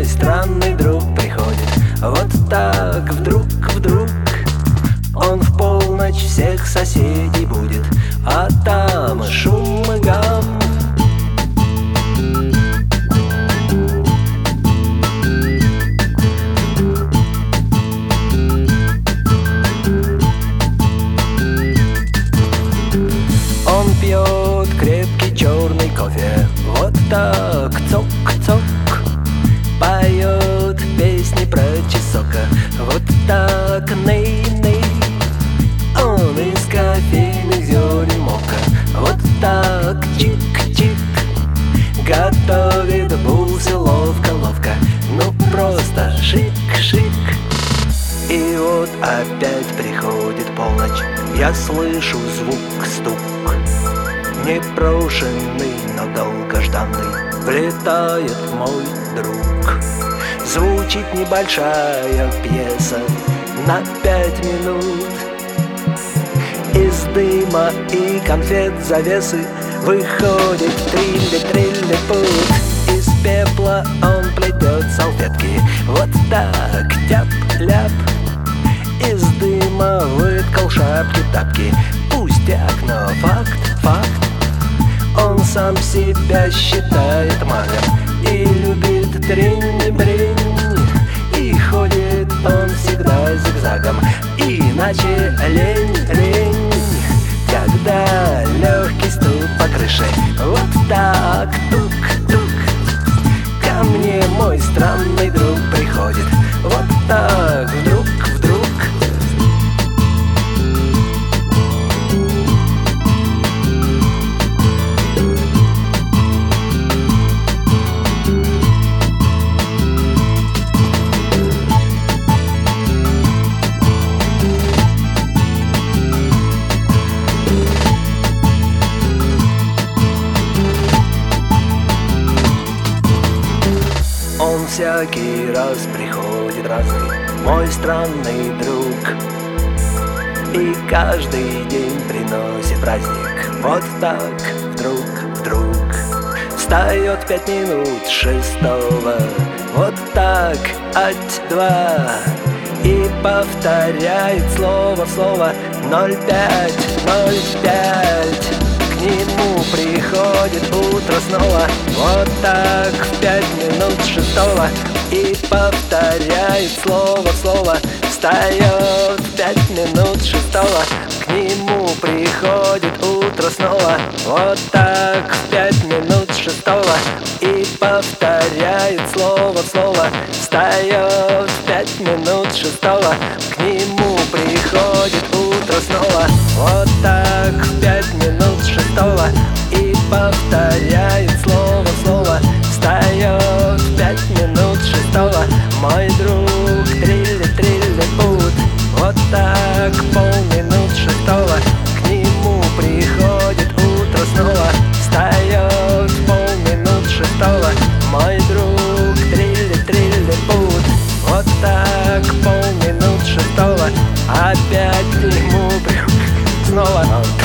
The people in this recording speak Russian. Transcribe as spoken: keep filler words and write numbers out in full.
мой странный друг приходит. Вот так вдруг, вдруг он в полночь всех соседей будет, а там шум и гам. Он пьет крепкий черный кофе, вот так цок-цок, поет песни про чесока, вот так ней-ней. Он из кофейных зерен мока, вот так чик-чик, готовит бусы ловко-ловко, ну просто шик-шик. И вот опять приходит полночь, я слышу звук-стук, непрошенный, но долгожданный, влетает мой друг. Звучит небольшая пьеса на пять минут. Из дыма и конфет завесы выходит трилли-трилли-пут. Из пепла он плетет салфетки, вот так тяп-ляп. Из дыма выткал шапки-тапки, пустяк, но факт, факт. Он сам себя считает магом и любит тринь-бринь. И ходит он всегда зигзагом, иначе лень-лень. Когда легкий стук по крыше, вот так тук-тук, ко мне мой странный друг приходит, вот так вдруг, вдруг. Он всякий раз приходит разный, мой странный друг, и каждый день приносит праздник, вот так вдруг, вдруг. Встает пять минут шестого, вот так ать-два, и повторяет слово в слово ноль пять, ноль пять. К нему приходит утро снова, вот так в пять минут шестого, и повторяет слово в слово. Встает в пять минут шестого, к нему приходит утро снова, вот так в пять минут шестого, и повторяет слово в слово. Встает в пять минут шестого, к нему приходит утро снова, вот так в пять минут шестого, и повторяет слово в слово. Встает в пять минут шестого, мой друг, трилли-трилли-пут, вот так полминут шестого, к нему приходит утро снова. Встает в полминут шестого, мой друг, трилли-трилли-пут, вот так полминут шестого, опять к нему приходит снова.